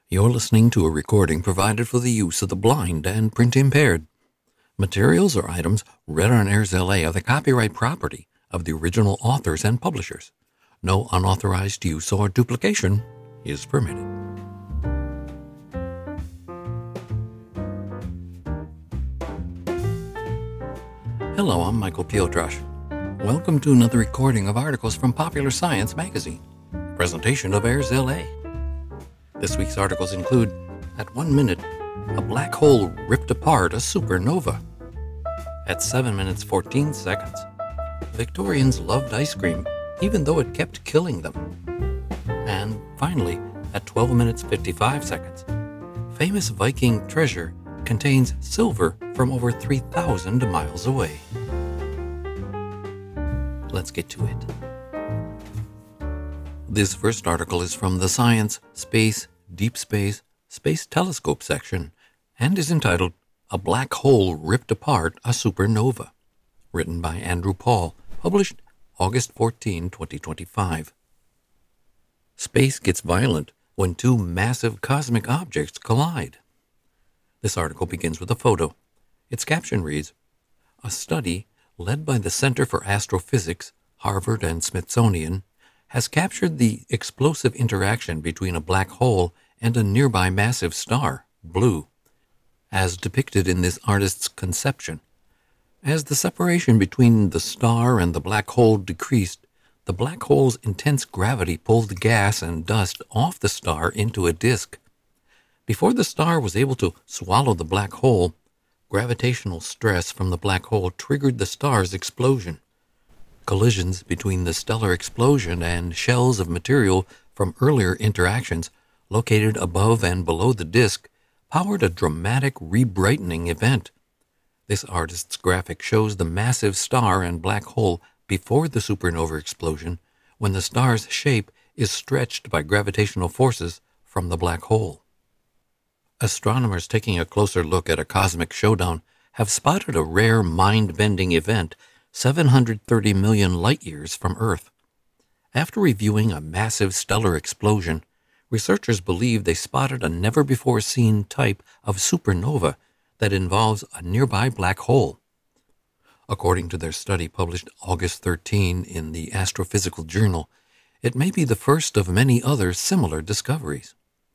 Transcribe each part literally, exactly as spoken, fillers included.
You're listening to a recording provided for the use of the blind and print-impaired. Materials or items read on Airs L A are the copyright property of the original authors and publishers. No unauthorized use or duplication is permitted. Hello, I'm Michael Piotrash. Welcome to another recording of articles from Popular Science magazine, a presentation of Airs L A. This week's articles include, at one minute, a black hole ripped apart a supernova. At seven minutes fourteen seconds, Victorians loved ice cream even though it kept killing them. And finally, at twelve minutes fifty-five seconds, famous Viking treasure contains silver from over three thousand miles away. Let's get to it. This first article is from the Science, Space, Deep Space, Space Telescope section and is entitled A Black Hole Ripped Apart a Supernova, written by Andrew Paul, published August fourteenth, twenty twenty-five. Space gets violent when two massive cosmic objects collide. This article begins with a photo. Its caption reads, "A study led by the Center for Astrophysics, Harvard and Smithsonian, has captured the explosive interaction between a black hole and a nearby massive star, blue, as depicted in this artist's conception. As the separation between the star and the black hole decreased, the black hole's intense gravity pulled gas and dust off the star into a disk. Before the star was able to swallow the black hole, gravitational stress from the black hole triggered the star's explosion. Collisions between the stellar explosion and shells of material from earlier interactions located above and below the disk powered a dramatic rebrightening event. This artist's graphic shows the massive star and black hole before the supernova explosion, when the star's shape is stretched by gravitational forces from the black hole. Astronomers taking a closer look at a cosmic showdown have spotted a rare mind-bending event seven hundred thirty million light-years from Earth. After reviewing a massive stellar explosion, researchers believe they spotted a never-before-seen type of supernova that involves a nearby black hole. According to their study published August thirteenth in the Astrophysical Journal, it may be the first of many other similar discoveries.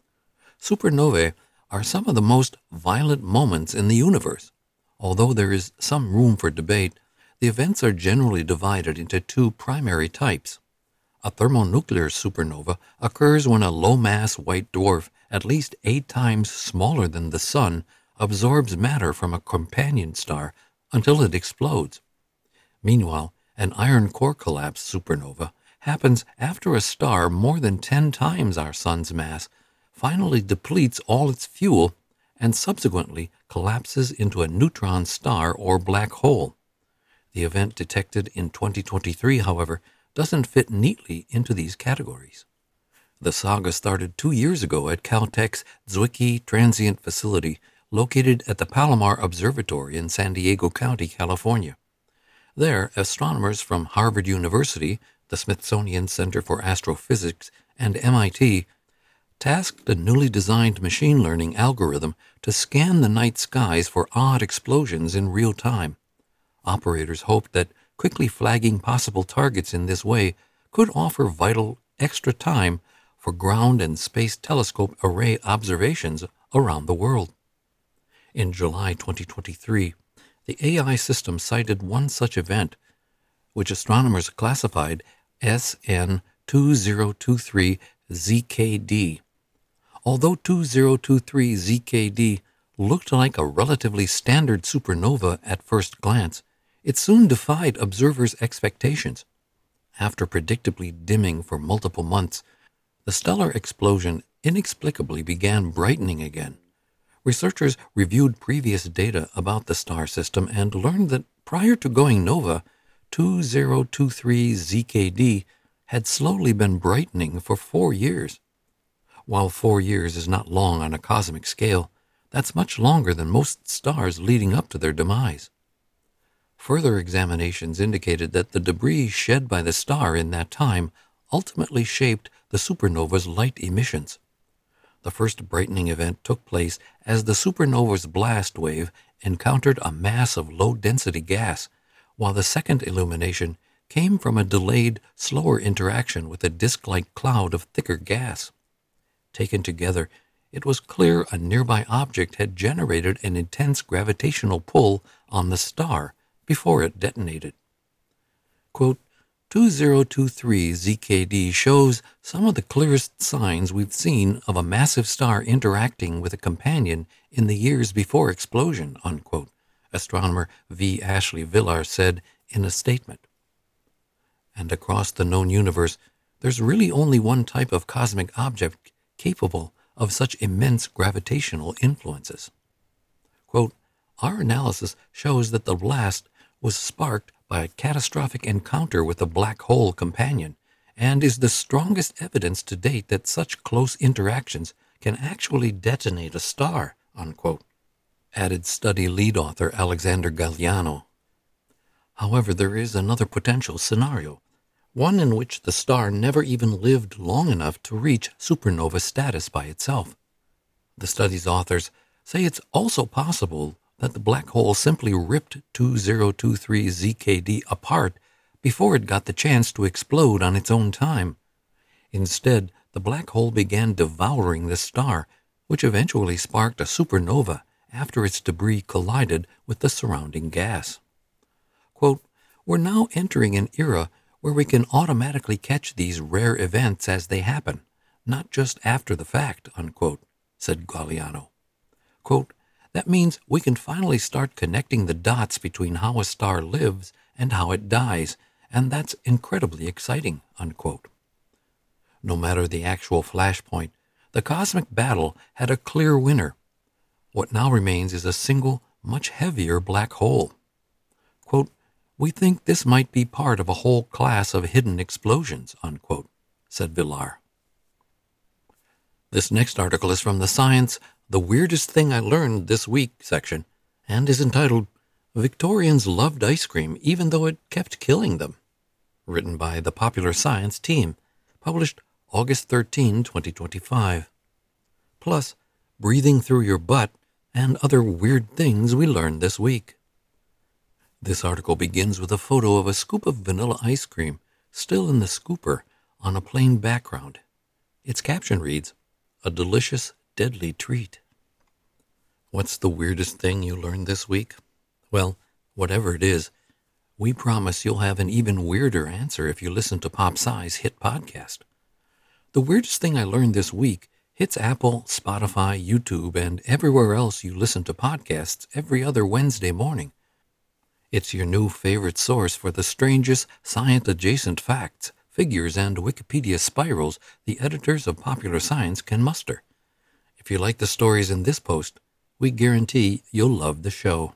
Supernovae are some of the most violent moments in the universe. Although there is some room for debate, the events are generally divided into two primary types. A thermonuclear supernova occurs when a low-mass white dwarf, at least eight times smaller than the Sun, absorbs matter from a companion star until it explodes. Meanwhile, an iron core collapse supernova happens after a star more than ten times our Sun's mass finally depletes all its fuel and subsequently collapses into a neutron star or black hole. The event detected in twenty twenty-three, however, doesn't fit neatly into these categories. The saga started two years ago at Caltech's Zwicky Transient Facility, located at the Palomar Observatory in San Diego County, California. There, astronomers from Harvard University, the Smithsonian Center for Astrophysics, and M I T tasked a newly designed machine learning algorithm to scan the night skies for odd explosions in real time. Operators hoped that quickly flagging possible targets in this way could offer vital extra time for ground and space telescope array observations around the world. In July twenty twenty-three, the A I system cited one such event, which astronomers classified S N two zero two three Z K D. Although two zero two three Z K D looked like a relatively standard supernova at first glance, it soon defied observers' expectations. After predictably dimming for multiple months, the stellar explosion inexplicably began brightening again. Researchers reviewed previous data about the star system and learned that prior to going nova, two zero two three Z K D had slowly been brightening for four years. While four years is not long on a cosmic scale, that's much longer than most stars leading up to their demise. Further examinations indicated that the debris shed by the star in that time ultimately shaped the supernova's light emissions. The first brightening event took place as the supernova's blast wave encountered a mass of low-density gas, while the second illumination came from a delayed, slower interaction with a disk-like cloud of thicker gas. Taken together, it was clear a nearby object had generated an intense gravitational pull on the star before it detonated. Quote, two thousand twenty-three Z K D shows some of the clearest signs we've seen of a massive star interacting with a companion in the years before explosion, unquote, astronomer V. Ashley Villar said in a statement. And across the known universe, there's really only one type of cosmic object capable of such immense gravitational influences. Quote, our analysis shows that the blast was sparked by a catastrophic encounter with a black hole companion, and is the strongest evidence to date that such close interactions can actually detonate a star, unquote, added study lead author Alexander Galliano. However, there is another potential scenario, one in which the star never even lived long enough to reach supernova status by itself. The study's authors say it's also possible that the black hole simply ripped two thousand twenty-three Z K D apart before it got the chance to explode on its own time. Instead, the black hole began devouring the star, which eventually sparked a supernova after its debris collided with the surrounding gas. Quote, we're now entering an era where we can automatically catch these rare events as they happen, not just after the fact, unquote, said Galliano. Quote, that means we can finally start connecting the dots between how a star lives and how it dies, and that's incredibly exciting, unquote. No matter the actual flashpoint, the cosmic battle had a clear winner. What now remains is a single, much heavier black hole. Quote, we think this might be part of a whole class of hidden explosions, unquote, said Villar. This next article is from the Science The Weirdest Thing I Learned This Week section, and is entitled, Victorians Loved Ice Cream Even Though It Kept Killing Them, written by the Popular Science team, published August thirteenth, twenty twenty-five. Plus, breathing through your butt and other weird things we learned this week. This article begins with a photo of a scoop of vanilla ice cream still in the scooper on a plain background. Its caption reads, a delicious, deadly treat. What's the weirdest thing you learned this week? Well, whatever it is, we promise you'll have an even weirder answer if you listen to Pop Sci's hit podcast. The weirdest thing I learned this week hits Apple, Spotify, YouTube, and everywhere else you listen to podcasts every other Wednesday morning. It's your new favorite source for the strangest science-adjacent facts, figures, and Wikipedia spirals the editors of Popular Science can muster. If you like the stories in this post, we guarantee you'll love the show.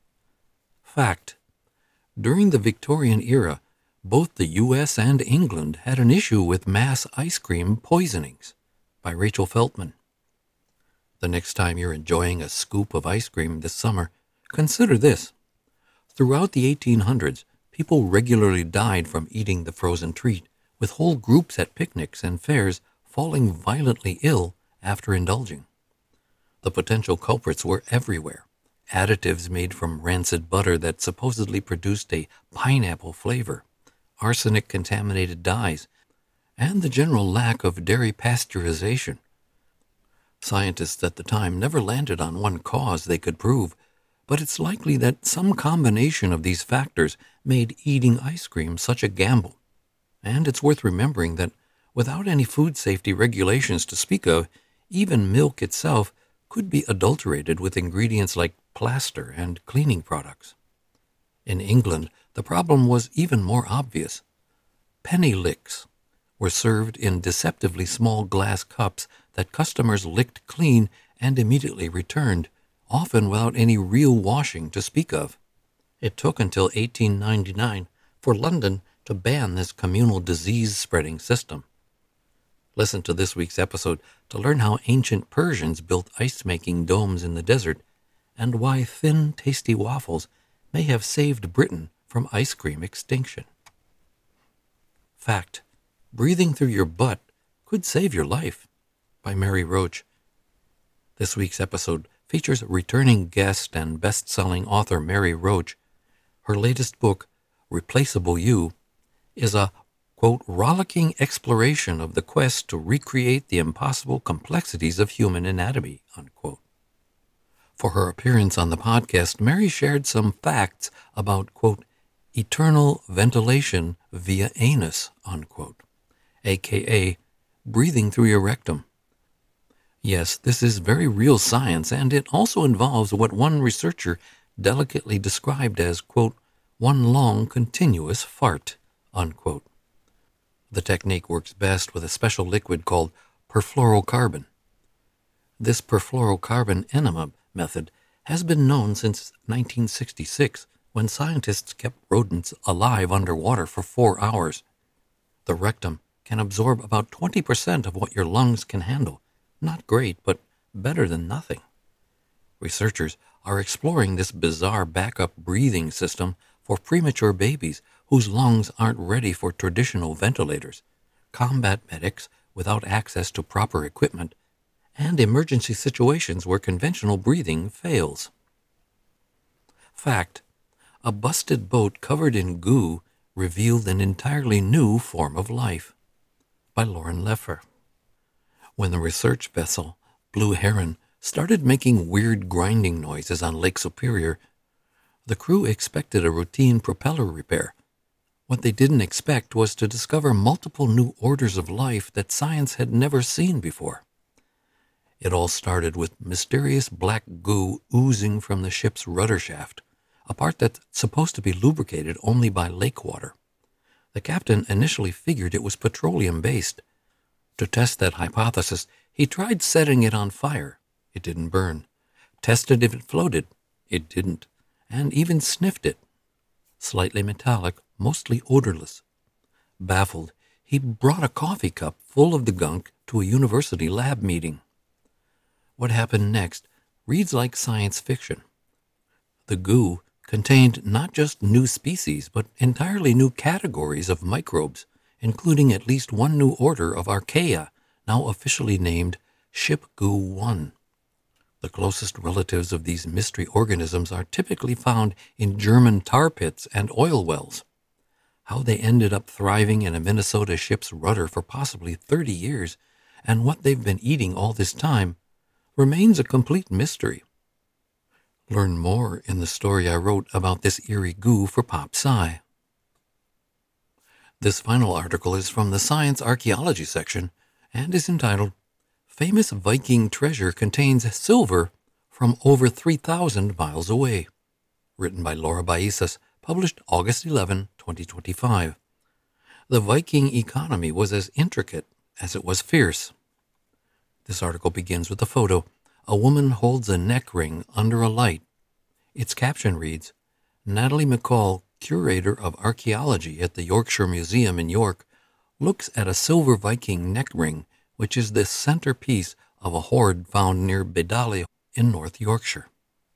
Fact: during the Victorian era, both the U S and England had an issue with mass ice cream poisonings. By Rachel Feltman. The next time you're enjoying a scoop of ice cream this summer, consider this. Throughout the eighteen hundreds, people regularly died from eating the frozen treat, with whole groups at picnics and fairs falling violently ill after indulging. The potential culprits were everywhere. Additives made from rancid butter that supposedly produced a pineapple flavor, arsenic-contaminated dyes, and the general lack of dairy pasteurization. Scientists at the time never landed on one cause they could prove, but it's likely that some combination of these factors made eating ice cream such a gamble. And it's worth remembering that without any food safety regulations to speak of, even milk itself could be adulterated with ingredients like plaster and cleaning products. In England, the problem was even more obvious. Penny licks were served in deceptively small glass cups that customers licked clean and immediately returned, often without any real washing to speak of. It took until eighteen ninety-nine for London to ban this communal disease-spreading system. Listen to this week's episode to learn how ancient Persians built ice-making domes in the desert and why thin, tasty waffles may have saved Britain from ice cream extinction. Fact: breathing through your butt could save your life. By Mary Roach, This week's episode features returning guest and best-selling author Mary Roach. Her latest book, Replaceable You, is a, quote, rollicking exploration of the quest to recreate the impossible complexities of human anatomy, unquote. For her appearance on the podcast, Mary shared some facts about, quote, eternal ventilation via anus, unquote, aka breathing through your rectum. Yes, this is very real science, and it also involves what one researcher delicately described as, quote, one long continuous fart, unquote. The technique works best with a special liquid called perfluorocarbon. This perfluorocarbon enema method has been known since nineteen sixty-six, when scientists kept rodents alive underwater for four hours. The rectum can absorb about twenty percent of what your lungs can handle. Not great, but better than nothing. Researchers are exploring this bizarre backup breathing system for premature babies whose lungs aren't ready for traditional ventilators, combat medics without access to proper equipment, and emergency situations where conventional breathing fails. Fact: a busted boat covered in goo revealed an entirely new form of life. By Lauren Leffer. When the research vessel, Blue Heron, started making weird grinding noises on Lake Superior, the crew expected a routine propeller repair. What they didn't expect was to discover multiple new orders of life that science had never seen before. It all started with mysterious black goo oozing from the ship's rudder shaft, a part that's supposed to be lubricated only by lake water. The captain initially figured it was petroleum-based. To test that hypothesis, he tried setting it on fire. It didn't burn. Tested if it floated. It didn't. And even sniffed it. Slightly metallic, mostly odorless. Baffled, he brought a coffee cup full of the gunk to a university lab meeting. What happened next reads like science fiction. The goo contained not just new species, but entirely new categories of microbes, including at least one new order of archaea, now officially named Ship-Goo one. The closest relatives of these mystery organisms are typically found in German tar pits and oil wells. How they ended up thriving in a Minnesota ship's rudder for possibly thirty years, and what they've been eating all this time, remains a complete mystery. Learn more in the story I wrote about this eerie goo for Pop Sci. This final article is from the Science Archaeology section and is entitled, Famous Viking Treasure Contains Silver from Over three thousand Miles Away, written by Laura Baisas, published August eleventh, twenty twenty-five. The Viking economy was as intricate as it was fierce. This article begins with a photo. A woman holds a neck ring under a light. Its caption reads, Natalie McCall, curator of archaeology at the Yorkshire Museum in York, looks at a silver Viking neck ring, which is the centerpiece of a hoard found near Bedale in North Yorkshire.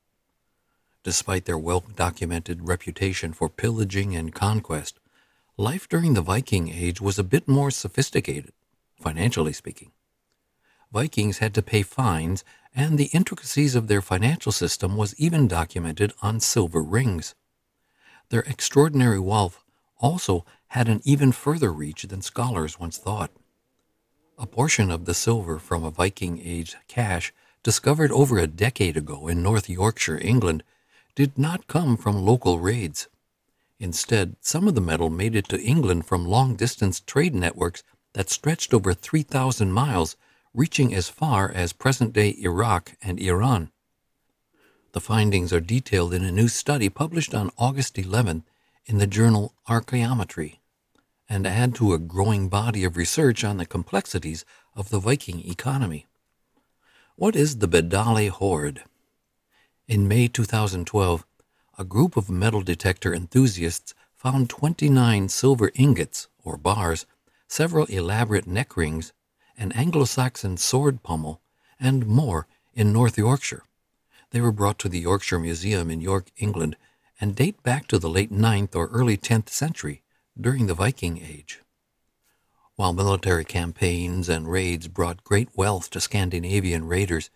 Despite their well-documented reputation for pillaging and conquest, life during the Viking Age was a bit more sophisticated, financially speaking. Vikings had to pay fines, and the intricacies of their financial system was even documented on silver rings. Their extraordinary wealth also had an even further reach than scholars once thought. A portion of the silver from a Viking Age cache discovered over a decade ago in North Yorkshire, England, did not come from local raids. Instead, some of the metal made it to England from long-distance trade networks that stretched over three thousand miles, reaching as far as present-day Iraq and Iran. The findings are detailed in a new study published on August eleventh in the journal Archaeometry, and add to a growing body of research on the complexities of the Viking economy. What is the Bedale Hoard? In May two thousand twelve, a group of metal detector enthusiasts found twenty-nine silver ingots, or bars, several elaborate neck rings, an Anglo-Saxon sword pommel, and more in North Yorkshire. They were brought to the Yorkshire Museum in York, England, and date back to the late ninth or early tenth century, during the Viking Age. While military campaigns and raids brought great wealth to Scandinavian raiders,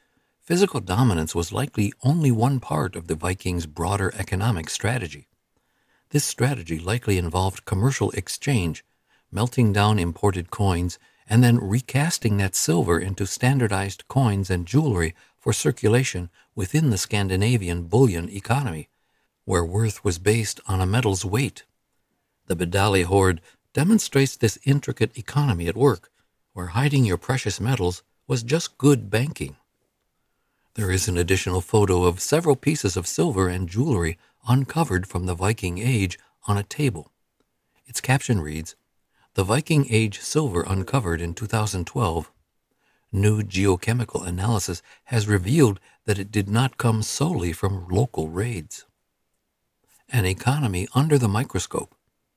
physical dominance was likely only one part of the Vikings' broader economic strategy. This strategy likely involved commercial exchange, melting down imported coins, and then recasting that silver into standardized coins and jewelry for circulation within the Scandinavian bullion economy, where worth was based on a metal's weight. The Bedali hoard demonstrates this intricate economy at work, where hiding your precious metals was just good banking. There is an additional photo of several pieces of silver and jewelry uncovered from the Viking Age on a table. Its caption reads, "The Viking Age silver uncovered in two thousand twelve. New geochemical analysis has revealed that it did not come solely from local raids." An economy under the microscope.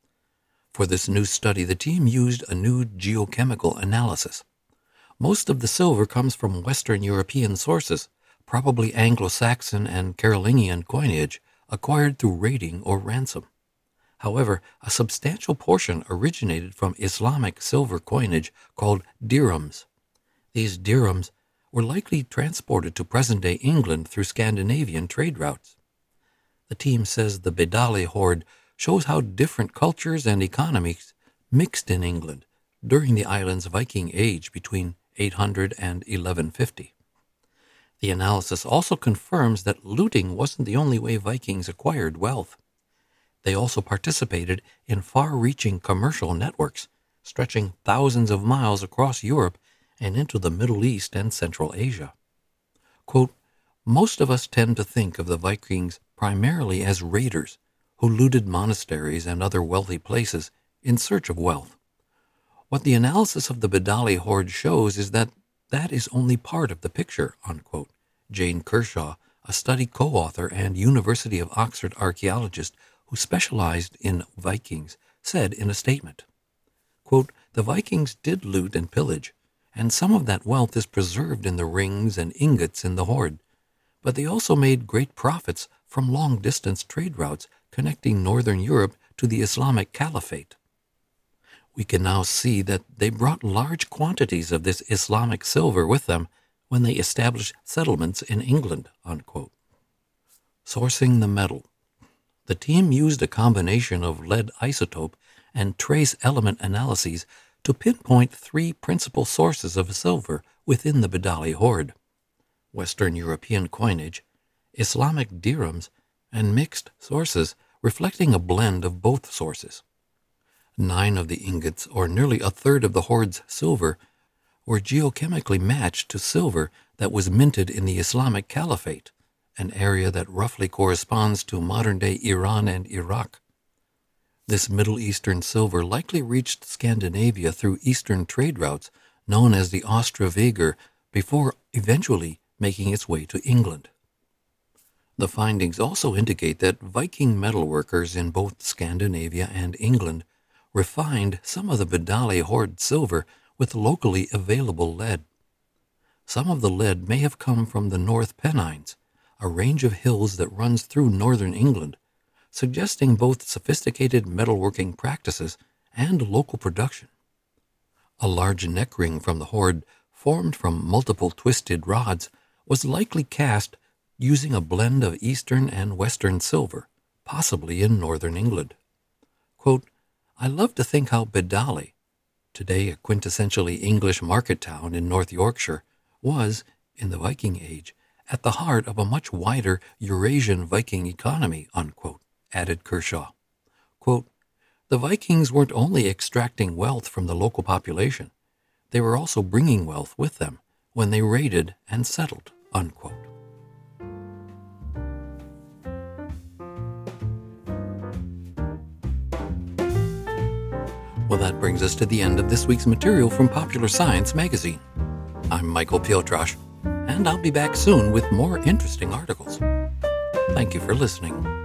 For this new study, the team used a new geochemical analysis. Most of the silver comes from Western European sources, probably Anglo-Saxon and Carolingian coinage, acquired through raiding or ransom. However, a substantial portion originated from Islamic silver coinage called dirhams. These dirhams were likely transported to present-day England through Scandinavian trade routes. The team says the Bedali hoard shows how different cultures and economies mixed in England during the island's Viking Age between eight hundred and eleven fifty. The analysis also confirms that looting wasn't the only way Vikings acquired wealth. They also participated in far-reaching commercial networks, stretching thousands of miles across Europe and into the Middle East and Central Asia. Quote, "Most of us tend to think of the Vikings primarily as raiders who looted monasteries and other wealthy places in search of wealth. What the analysis of the Bedali hoard shows is that that is only part of the picture," unquote. Jane Kershaw, a study co-author and University of Oxford archaeologist who specialized in Vikings, said in a statement, quote, "The Vikings did loot and pillage, and some of that wealth is preserved in the rings and ingots in the hoard, but they also made great profits from long-distance trade routes connecting northern Europe to the Islamic Caliphate. We can now see that they brought large quantities of this Islamic silver with them when they established settlements in England," unquote. Sourcing the metal. The team used a combination of lead isotope and trace element analyses to pinpoint three principal sources of silver within the Bedali hoard: Western European coinage, Islamic dirhams, and mixed sources reflecting a blend of both sources. Nine of the ingots, or nearly a third of the hoard's silver, were geochemically matched to silver that was minted in the Islamic Caliphate, an area that roughly corresponds to modern-day Iran and Iraq. This Middle Eastern silver likely reached Scandinavia through eastern trade routes known as the Ostroveger before eventually making its way to England. The findings also indicate that Viking metalworkers in both Scandinavia and England refined some of the Bedali hoard silver with locally available lead. Some of the lead may have come from the North Pennines, a range of hills that runs through northern England, suggesting both sophisticated metalworking practices and local production. A large neck ring from the hoard, formed from multiple twisted rods, was likely cast using a blend of eastern and western silver, possibly in northern England. Quote, "I love to think how Bedali, today a quintessentially English market town in North Yorkshire, was, in the Viking Age, at the heart of a much wider Eurasian Viking economy," unquote, added Kershaw. Quote, "The Vikings weren't only extracting wealth from the local population, they were also bringing wealth with them when they raided and settled," unquote. Well, that brings us to the end of this week's material from Popular Science magazine. I'm Michael Piotrasz, and I'll be back soon with more interesting articles. Thank you for listening.